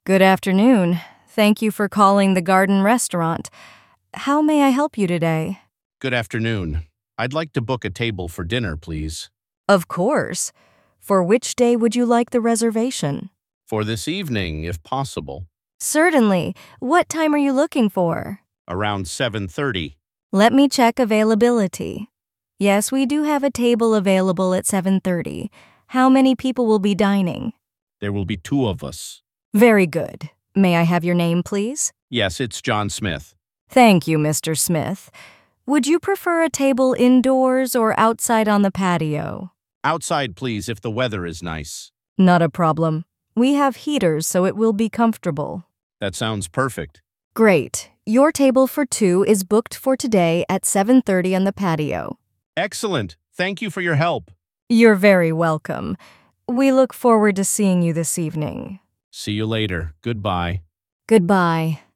Good afternoon. Thank you for calling the Garden Restaurant. How may I help you today? Good afternoon. I'd like to book a table for dinner, please. Of course. For which day would you like the reservation? For this evening, if possible. Certainly. What time are you looking for? Around 7:30. Let me check availability. Yes, we do have a table available at 7:30. How many people will be dining? There will be two of us. Very good. May I have your name, please? Yes, it's John Smith. Thank you, Mr. Smith. Would you prefer a table indoors or outside on the patio? Outside, please, if the weather is nice. Not a problem. We have heaters, so it will be comfortable. That sounds perfect. Great. Your table for two is booked for today at 7:30 on the patio. Excellent. Thank you for your help. You're very welcome. We look forward to seeing you this evening. See you later. Goodbye. Goodbye.